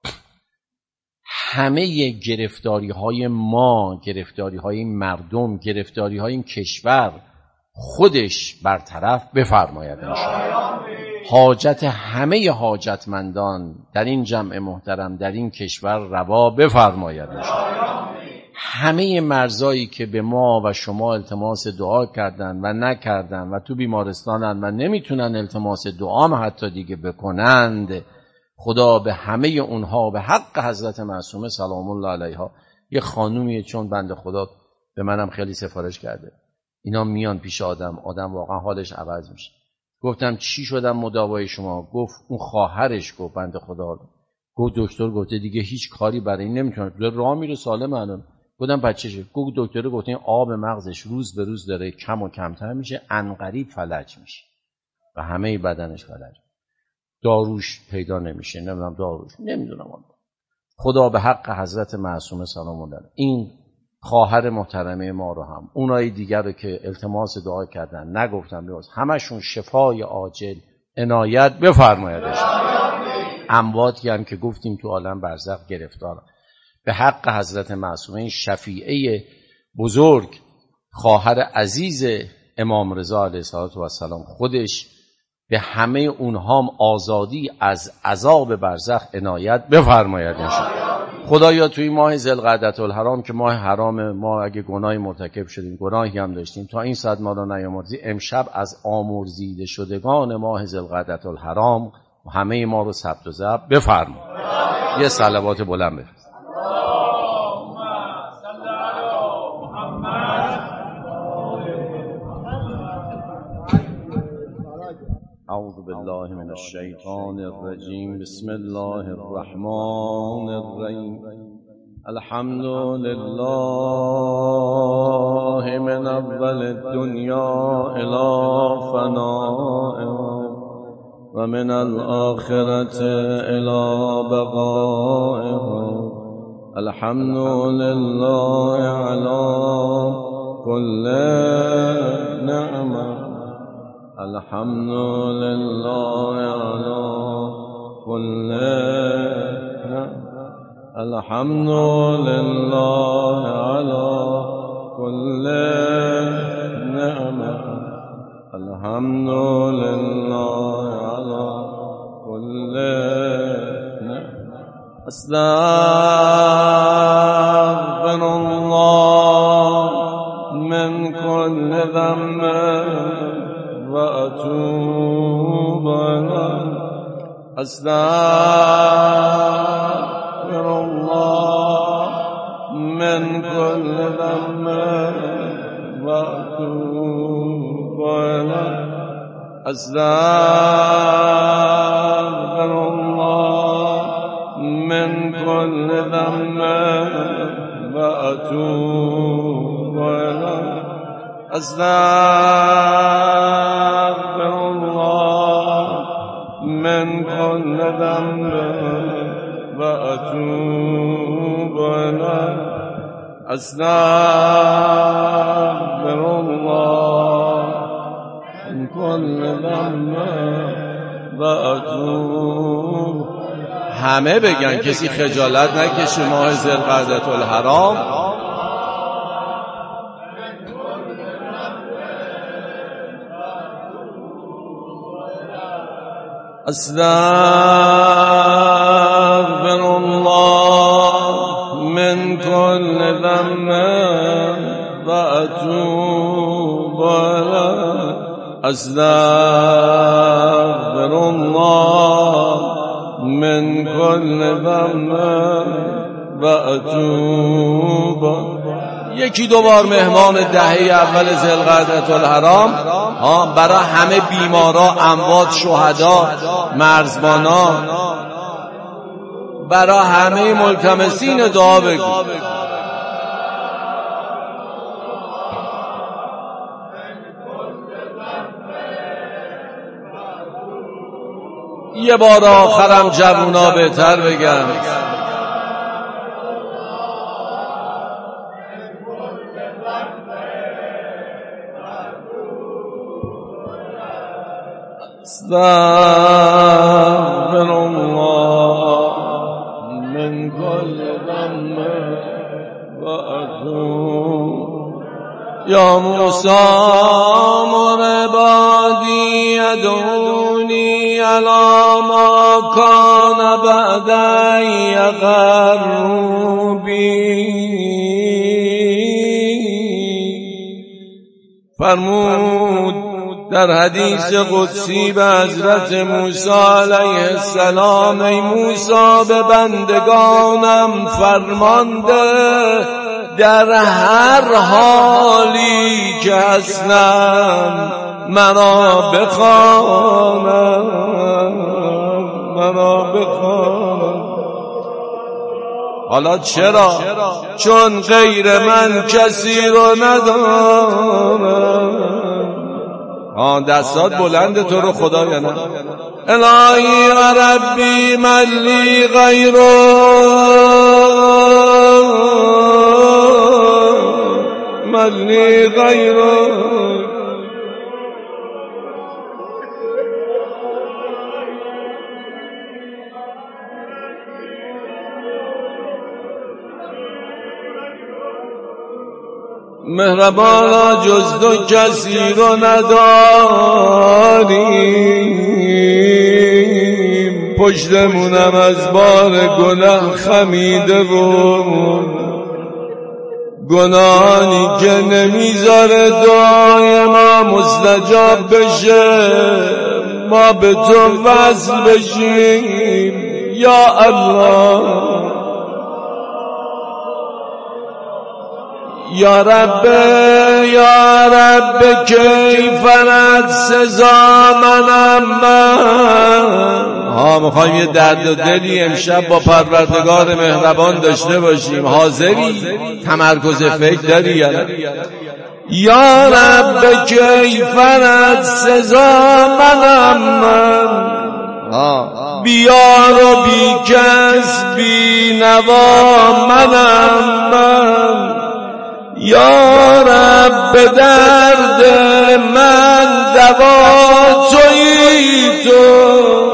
همه گرفتاری های ما، گرفتاری های مردم، گرفتاری های این کشور خودش برطرف بفرماید انشاءالله. حاجت همه حاجتمندان در این جمع محترم در این کشور روا بفرماید انشاءالله. همه مرزایی که به ما و شما التماس دعا کردن و نکردن و تو بیمارستانن و نمیتونن التماس دعا هم حتی دیگه بکنند، خدا به همه اونها به حق حضرت معصومه سلام الله علیها. یه خانومیه چون بنده خدا به منم خیلی سفارش کرده، اینا میان پیش آدم، آدم واقعا حالش عوض میشه. گفتم چی شدم مداوای شما؟ گفت اون خواهرش. گفت بنده خدا. گفت دکتر گفته دیگه هیچ کاری برای این نمیتونه، داره راه میره سالم الان. گفتم بچه‌شه. گفت دکتر گفته این آب مغزش روز به روز داره کم و کمتر میشه، عنقریب فلج میشه و همه بدنش فلج. داروش پیدا نمیشه، نمیدونم داروش نمیدونم. خدا به حق حضرت معصومه سلام الله این خواهر محترمه ما رو هم اونای دیگر رو که التماس دعا کردن نگفتم بیاز همشون شفای عاجل عنایت بفرمایدش. امواتی هم که گفتیم تو عالم برزخ گرفتار به حق حضرت معصومه این شفیعه بزرگ خواهر عزیز امام رضا علیه السلام خودش به همه اونها هم آزادی از عذاب برزخ عنایت بفرماید انشاءالله. خدایا توی ماه ذوالقعدة الحرام که ماه حرام ما اگه گناهی مرتکب شدیم گناهی هم داشتیم تا این ساعت ما رو نیامرزی، امشب از آمرزیده شدگان ماه ذوالقعدة الحرام همه ما رو ثبت و ضبط بفرما. یه صلوات بلند بفرست. اعوذ بالله من الشیطان الرجیم. بسم الله الرحمن الرحیم. الحمد لله من اول الدنیا الی فنائها و من الآخرة الی بقائها. الحمد لله علی كل نعمة. الحمد لله على كل نعمة. الحمد لله على كل نعمة. الحمد لله على كل نعمة. استغفر الله من كل ذنب وأتوب إليه. أستغفر الله من كل ذنب وأتوب إليه. أستغفر الله من كل ذنب وأتوب إليه. أستغفر الله من كل ذنب وأتوب إليه. أستغفر الله من كل ذنب وأتوب. همه بگن کسی خجالت نکشه. ماه ذوالقعدة الحرام أستغفر الله من كل ذنب وأتوب إليه. أستغفر الله من كل ذنب وأتوب. یکی دو بار مهمان دهه اول ذوالقعدة الحرام ها برای همه بیمارا، اموات، شهدا، مرزبانا، برای همه ملتمسین دعا بگو. یه بار آخرم جوونا بهتر بگم. استغفر الله من كل ذنب وأتوب. يا موسى مر عبادي يدعوني على ما كان بعد يغروا بي. فرمود در حدیث قدسی به حضرت موسی علیه السلام: ای موسی به بندگانم فرمانده در هر حالی که هستم مرا بخوانم مرا بخوانم. حالا چرا؟ چون غیر من کسی رو ندارم. آن دستات بلند تو رو خدا یا نه؟ الهی و ربی من لی غیره من لی غیره. مهربانا جز تو کسی رو نداریم، پشتمونم از بار گناه خمیده بود، گناهانی که نمیذاره دعای ما مستجاب بشه، ما به تو وصل بشیم یا الله. یا رب یا رب کیفرت سزا منم من. ها میخوایم یه درد و دلی امشب با پروردگار مهربان داشته باشیم. حاضری؟ تمرکز فکر داری یا نه؟ یا رب کیفرت سزا منم من، بیار و بی کس بی نوا منم من. یا رب به درد من دوا تویی تو،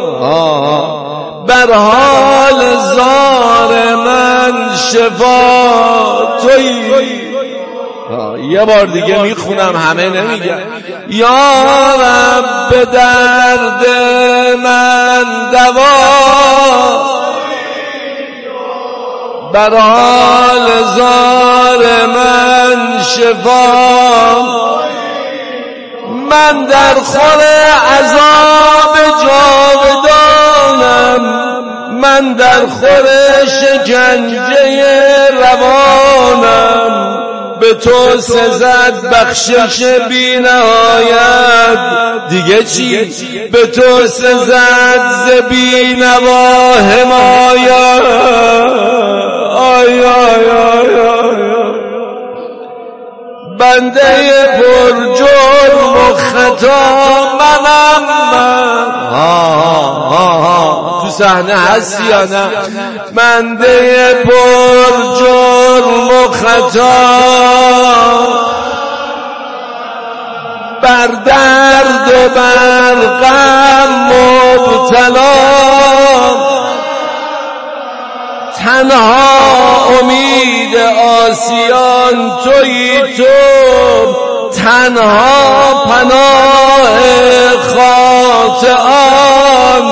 بر حال زار من شفا تویی. یه بار دیگه میخونم همه نمیگم. یا رب به درد من دوا، بر حال زار من شفا. من در خور عذاب جاودانم، من در خور شکنجه روانم، به تو سزد بخشش بی نهایت. دیگه چی؟ به تو سزد ز بی نوا حمایت. آی آی آی آی بنده پر جرم و خطا منم من. ها ها ها تو صحنه هستی یا نه؟ بنده پر جرم و خطا، بر درد و بر غم مبتلا، تنها امید آسیان تویی تو، تنها پناه خاطئان،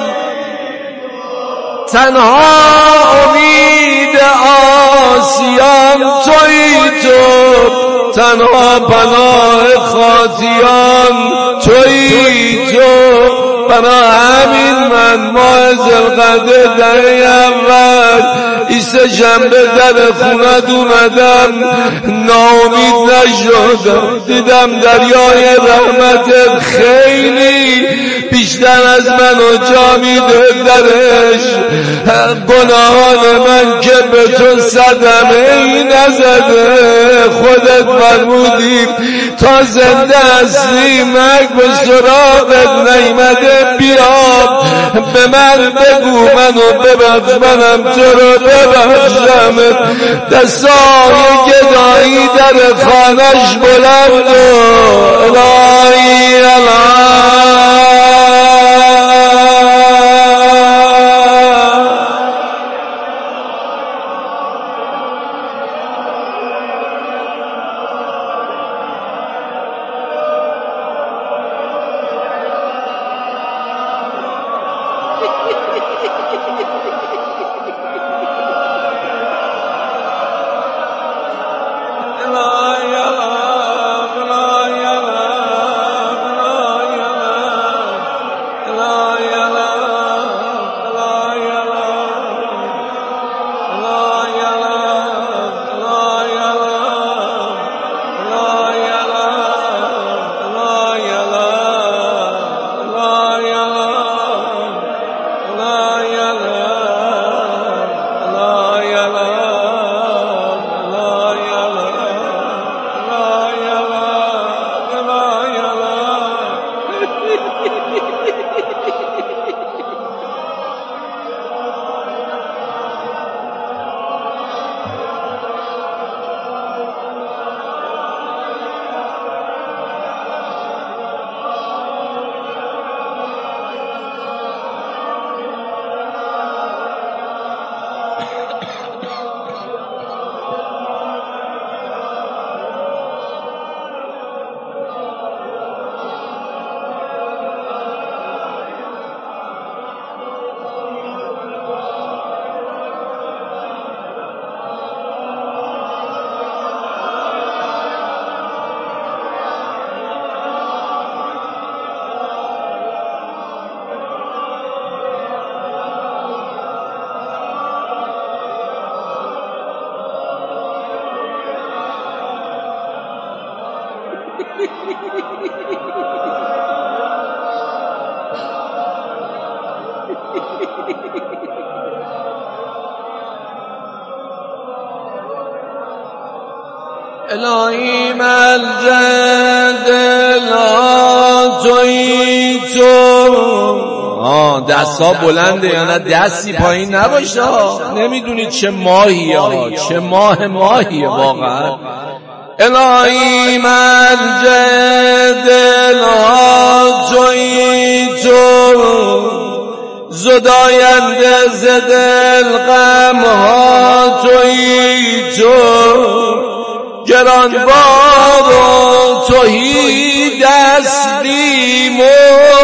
تنها امید آسیان تویی تو، تنها پناه خاطئان تویی تو. برای همین من ماه ذوالقعده در اول ایسه شنبه در خونت اومدم، ناامید نشدم، دیدم دریای رحمتت خیلی بیشتر از منو جا میده درش. گناهان من که به تو صدمه ای نزده، خودت فرمودی تا زنده هستی مرگ به سراغت نیامده، بیا به من بگو منو ببخش منم تو رو ببخشم. دستای گدایی در خانش بلند و الهی الهی الهی من لا تویی تو. آه دستا بلنده یا نه دستی پایین نباشه، نمیدونی چه ماهیه ها، چه ماه ماهیه واقعا. الهی من لا تویی تو، زداینده ز دل غم ها تویی تو، گرانبار و تویی دستیم و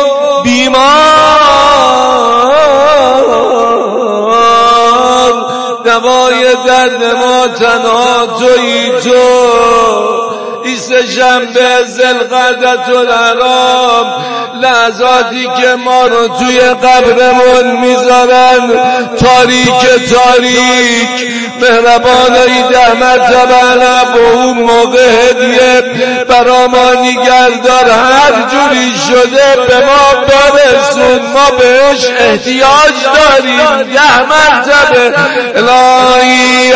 بیمار، دوای درد ما تنها تویی تو. ایست شنبه ذوالقعدة الحرام، لحظاتی که ما رو توی قبرمون میذارن تاریک تاریک، مهربانایی ده مرتبه با اون موقع هدیه برا ما نگهدار، هر جوری شده به ما برسون، ما بهش احتیاج داریم. ده مرتبه الهی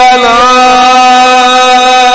الهی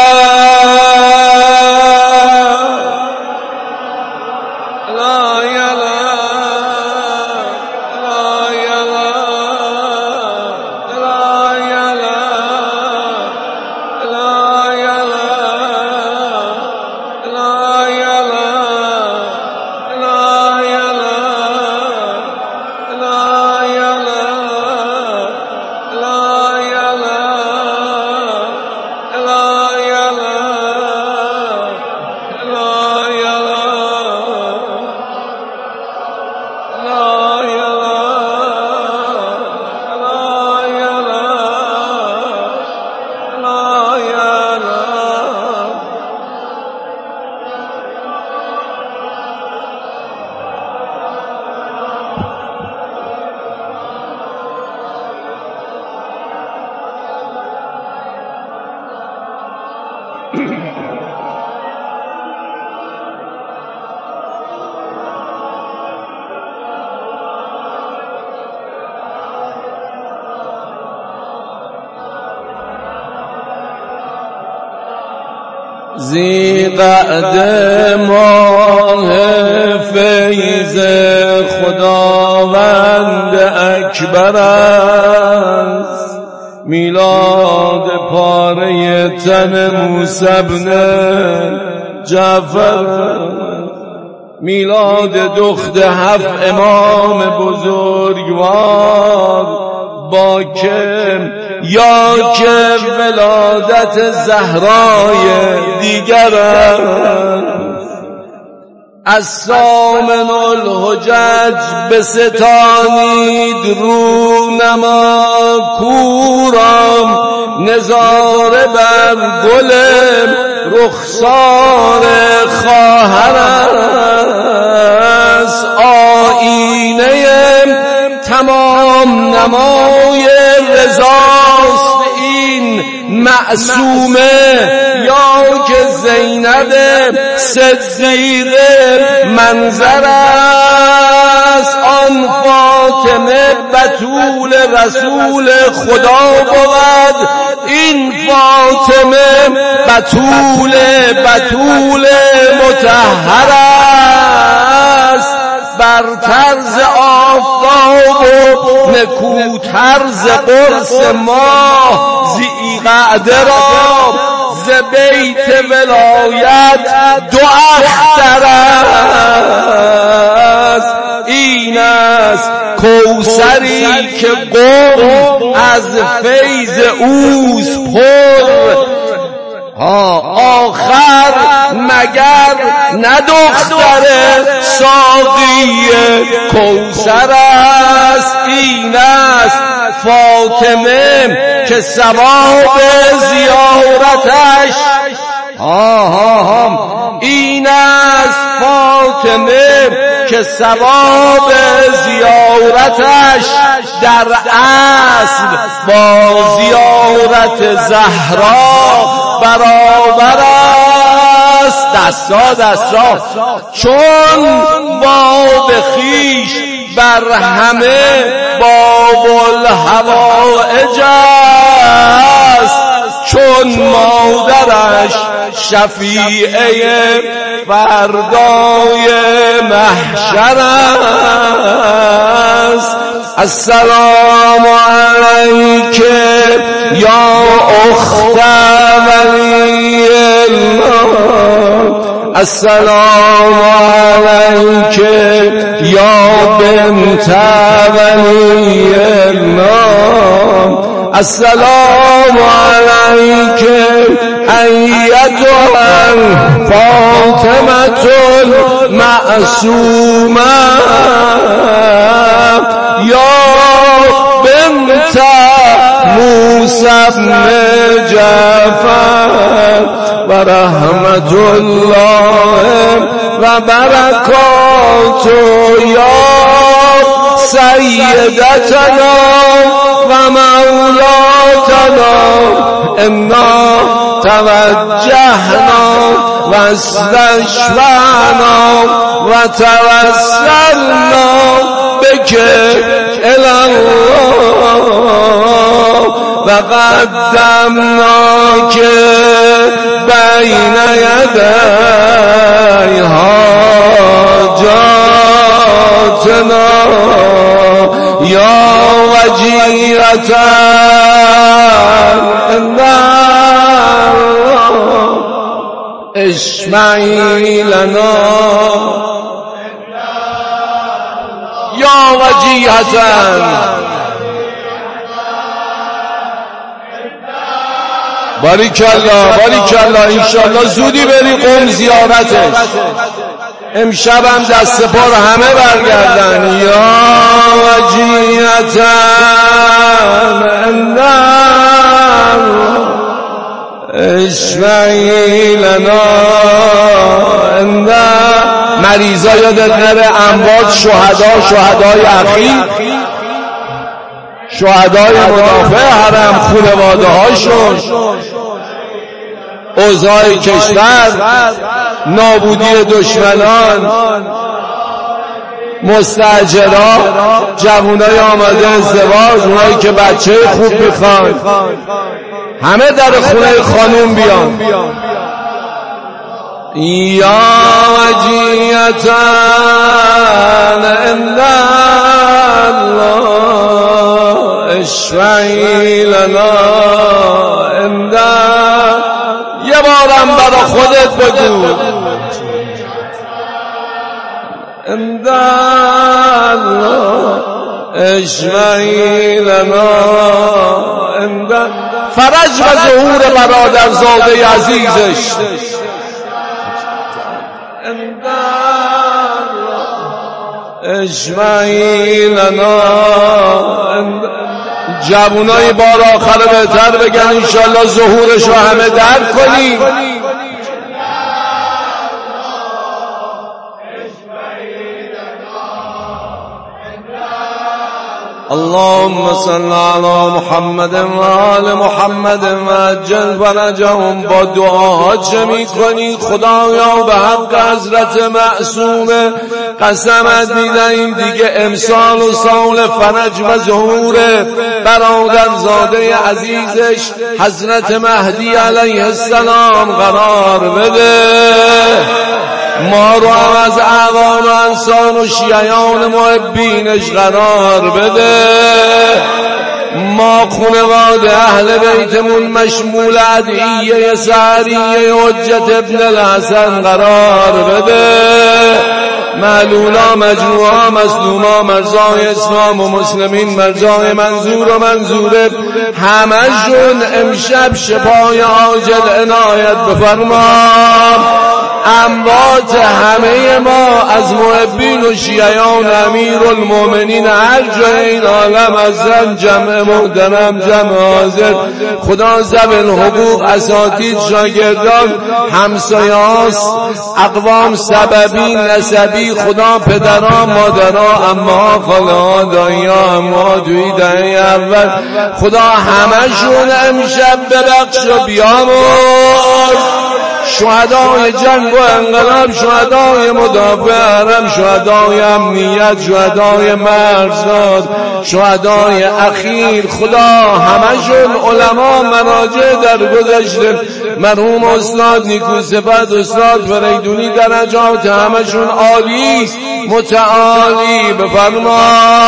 ذی‌قعده ماه فیض خداوند اکبر است، میلاد پاره تن موسی بن جعفر، میلاد دخت هفت امام بزرگوار، با که یا که ولادت زهرای دیگر از سامن الحجج بستانید رو نما کورم، نظاره بر گل رخسار خواهر است، آینه تمام نمای رضاست این معصومه، یا که زینب صدیقه منظر است، آن فاطمه بتول رسول خدا بود، این فاطمه بتول بتول مطهر است، بر طرز آفتاب و نکو طرز قرص ماه، ذی‌قعده را ز بیت ولایت دو اختر است، این است کوثری که قوم از فیض اوست پر، ها آخر مگر نه دختر ساقی کوثر است، این است فاطمه که ثواب زیارتش، ها ها ها این است فاطمه که ثواب زیارتش در اصل با زیارت زهرا برابر است دستا دستا چون باب خیش بر همه باب الحوائج است چون مادرش شفیعه فردای محشر است السلام علیک یا اخت ولی الله السلام علیک یا بنت ولی الله السلام علیک ایتها فاطمة المعصومة یا بنت موسی بن جعفر و رحمت الله و برکاته یا سیدتنا و مولاتنا انا توجهنا و استشفعنا و توسلنا بك الى الله و قدمناک بین یدی حاجاتنا یا وجیرة اشمعی لنا یا وجیهة باریکالله باریکالله انشالله زودی بری قم زیارتش امشب هم دست پر همه برگردن یا وجیهة اشفعی لنا مریضا یادت نره اموات شهدا شهدای اخیر شهدای مدافع حرم خانواده هاشون اوضاع کشور نابودی دشمنان مستاجرها جوانای آماده ازدواج اونایی که بچه خوب میخوان همه در خونه خانوم بیان یا وجیهة عند الله اشفعی لنا عند یه بارم برا خودت بگو عند الله اشفعی لنا عند فرج و ظهور برادرزاده عزیزش اشفعی لنا جوانای بار آخر بهتر بگن انشالله ظهورش رو همه درک کنیم اللهم صل علی محمد و آل محمد و عجل فرجهم با دعاها چه می کنی خدایا به حق حضرت معصومه قسمت میدهیم دیگه امسال و سال فرج و ظهور برادرزاده عزیزش حضرت مهدی علیه السلام قرار بده ما رو هم از اعوان و انصار و شیعان محبینش قرار بده ما خانواده اهل بیتمون مشمول ادعیه سعریه حجت ابن الحسن قرار بده معلولا مجروحا مظلوما مرزای اسلام و مسلمین مرزای منظور و منظوره همشون امشب شفای عاجل عنایت بفرما اموات همه ما از محبین و شیعان امیرالمومنین هر جای این عالم هستن جمع محترم جمع حاضر خدا ذوی حقوق اساتید شاگردان همسایه‌هاست اقوام سببی نسبی خدا پدران مادران اما خاله دایی‌ها اما دوی دهه اول خدا همشون امشب ببخش و بیامرز شهدای جنگ و انقلاب، شهدای مدافع حرم، شهدای امنیت، شهدای مرزداد، شهدای اخیر، خدا همشون علما مراجع در گذشته، مرحوم استاد نیکوصفت، استاد فریدونی، درجات همشون عالی متعالی. بفرما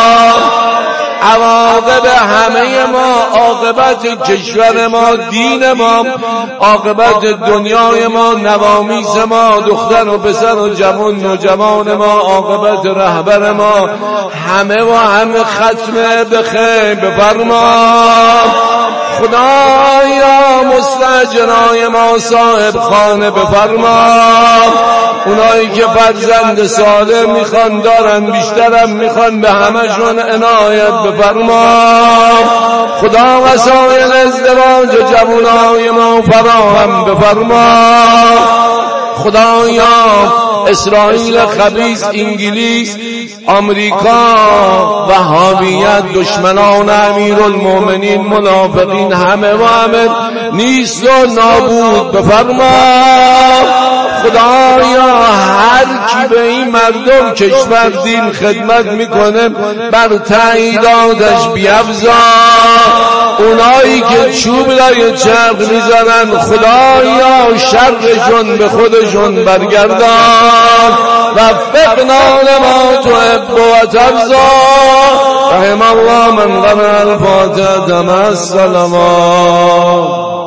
عواقب همه ما، عاقبت کشور ما، دین ما، عاقبت دنیای ما، نوامیس ما، دختر و پسر و جوان نوجوان ما، عاقبت رهبر ما، همه و همه ختم بخیر. بفرما خدایا مستاجرای ما صاحب خانه، بفرما اونایی که فرزند سالم میخوان دارن، بیشترم میخوان، به همشون عنایت بفرما. خدا وسایل ازدواج جوانای ما فراهم بفرما. خدایا اسرائیل خبیث، انگلیس، آمریکا، وهابیت، دشمنان امیرالمومنین، منافقین، همه و همه نیست و نابود بفرما. خدایا هر کی به این مردم کشور دین خدمت میکنه بر تاییداتش بیفزا. اونایی که چوب لای چرخ میزنن خدایا شرشون به خودشون برگردان. وفقنا لما تحب و ترضا. رحم الله من قرأ الفاتحة مع السلامات.